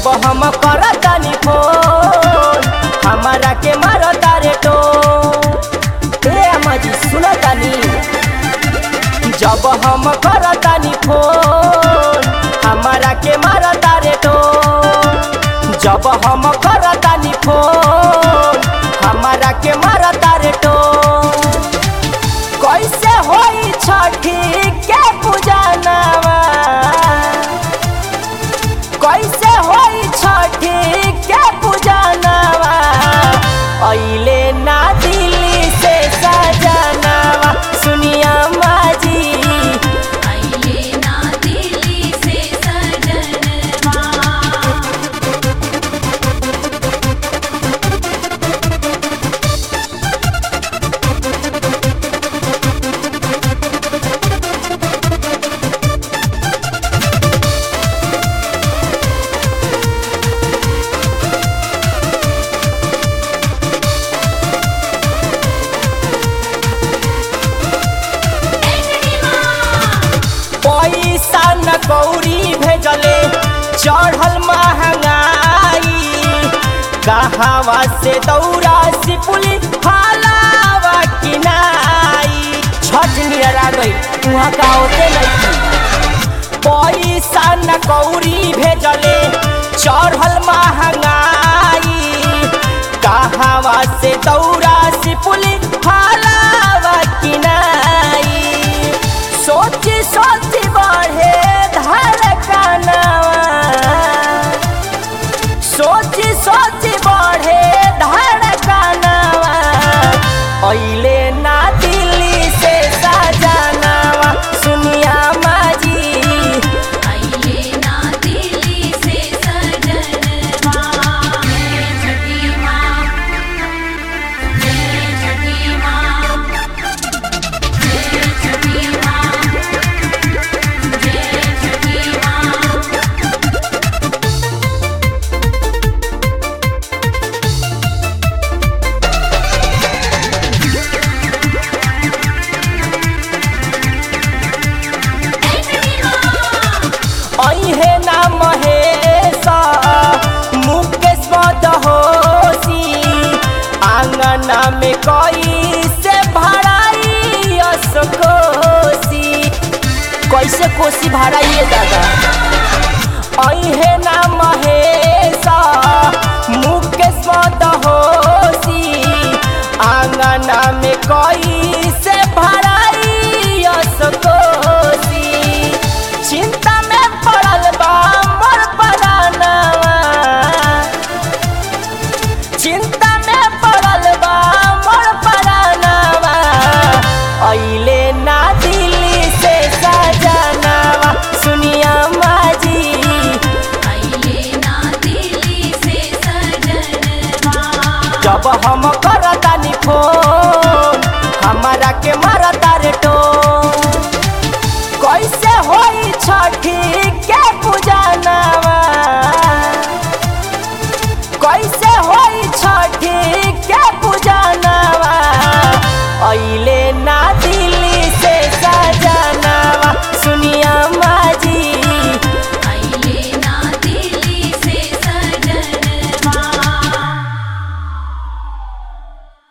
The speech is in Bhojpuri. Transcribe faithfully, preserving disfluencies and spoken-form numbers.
जब हम करतानी फोन हमारा के मारता रे टो। ए अम्मा जी सुनतानी, जब हम करतानी फोन हमारा के मारता रे टो। जब हम करतानी फोन हमारा के मारता रे टो। कैसे होई छठी के पूजनवा, कैसे होई छठी के पूजनवा, अइले ना दिल्ली से सजनवा। सुनिया माजी अइले ना दिल्ली से सजनवा। पैसा न कौड़ी भेजले चढ़ल महंगाई, कहावा से दौरा सिपुली फलावा किनाई। छठ नियरा गई वहाँ का होते नहीं। पैसा न कौड़ी भेजले चढ़ल महंगाई, कहावा से दौरा सिपुली फलावा किनाई। सोची सोची बढ़े धड़कनवा, सोची सोची बढ़े धड़कनवा, अइले ना दिल्ली से सजनवा। सुनिया माजी अइले ना दिल्ली से सजनवा। जय छठी माँ, जय छठी माँ, जय छठी माँ, जय छठी माँ। अइहे ना महेशा मुकेश मदहोशी, आंगना में कई से भराई असकोसी। कैसे कोसी भराइए दादा। अइहे ना महेशा मुकेश मदहोशी, आंगना में कई से भराई असकोसी। चिंता में पड़ल बा मोर परानवा, चिंता में पड़ल बा मोर परानवा, अइले ना दिल्ली से सजनवा। सुनिया माजी अइले ना दिल्ली से सजनवा। जब हम करतानी फोन हमारा के मारता